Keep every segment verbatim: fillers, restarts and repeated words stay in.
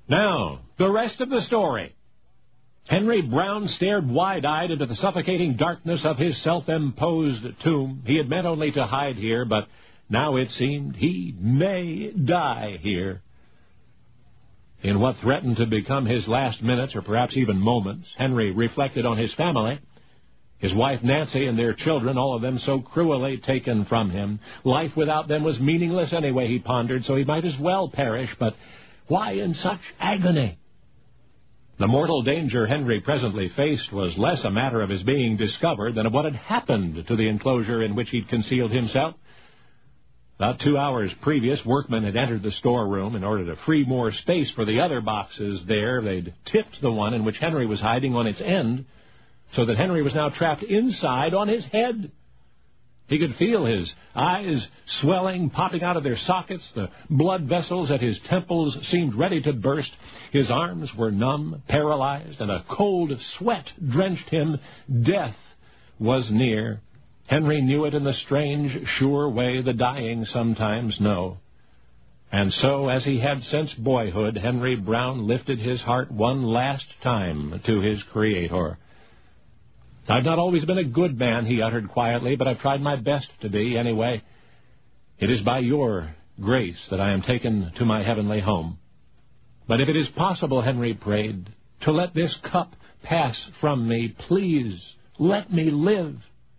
Now, the rest of the story. Henry Brown stared wide-eyed into the suffocating darkness of his self-imposed tomb. He had meant only to hide here, but now it seemed he may die here. In what threatened to become his last minutes, or perhaps even moments, Henry reflected on his family. His wife Nancy and their children, all of them so cruelly taken from him. Life without them was meaningless anyway, he pondered, so he might as well perish, but why in such agony? The mortal danger Henry presently faced was less a matter of his being discovered than of what had happened to the enclosure in which he'd concealed himself. About two hours previous, workmen had entered the storeroom in order to free more space for the other boxes there. They'd tipped the one in which Henry was hiding on its end, so that Henry was now trapped inside on his head. He could feel his eyes swelling, popping out of their sockets. The blood vessels at his temples seemed ready to burst. His arms were numb, paralyzed, and a cold sweat drenched him. Death was near. Henry knew it in the strange, sure way the dying sometimes know. And so, as he had since boyhood, Henry Brown lifted his heart one last time to his Creator. "I've not always been a good man," he uttered quietly, "but I've tried my best to be anyway. It is by your grace that I am taken to my heavenly home. But if it is possible," Henry prayed, "to let this cup pass from me, please let me live."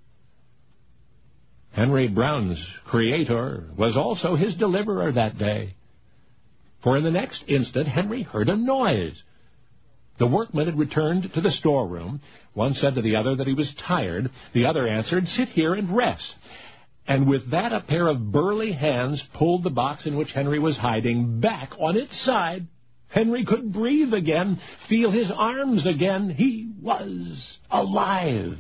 Henry Brown's Creator was also his deliverer that day. For in the next instant, Henry heard a noise. The workmen had returned to the storeroom. One said to the other that he was tired. The other answered, "Sit here and rest." And with that, a pair of burly hands pulled the box in which Henry was hiding back on its side. Henry could breathe again, feel his arms again. He was alive.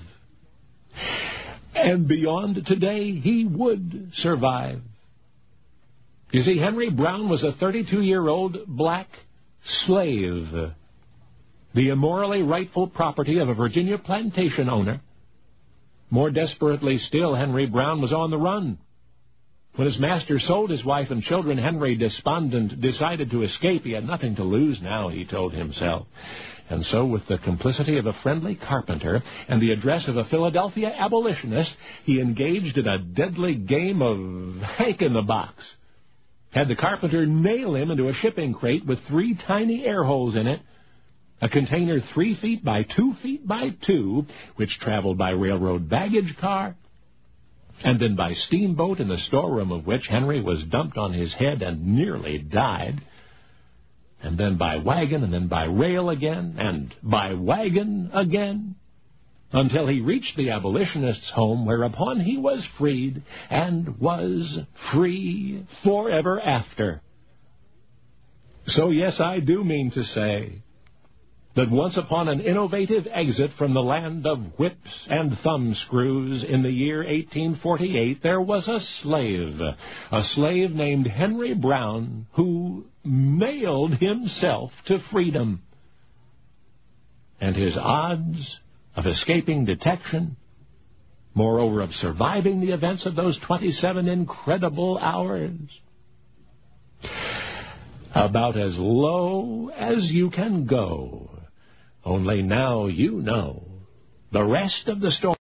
And beyond today, he would survive. You see, Henry Brown was a thirty-two-year-old black slave, the immorally rightful property of a Virginia plantation owner. More desperately still, Henry Brown was on the run. When his master sold his wife and children, Henry, despondent, decided to escape. He had nothing to lose now, he told himself. And so, with the complicity of a friendly carpenter and the address of a Philadelphia abolitionist, he engaged in a deadly game of Hank-in-the-Box. Had the carpenter nail him into a shipping crate with three tiny air holes in it, a container three feet by two feet by two, which traveled by railroad baggage car, and then by steamboat, in the storeroom of which Henry was dumped on his head and nearly died, and then by wagon, and then by rail again, and by wagon again, until he reached the abolitionist's home, whereupon he was freed, and was free forever after. So, yes, I do mean to say that once upon an innovative exit from the land of whips and thumbscrews in the year eighteen forty-eight, there was a slave, a slave named Henry Brown, who mailed himself to freedom. And his odds of escaping detection, moreover of surviving the events of those twenty-seven incredible hours, about as low as you can go. Only now you know the rest of the story.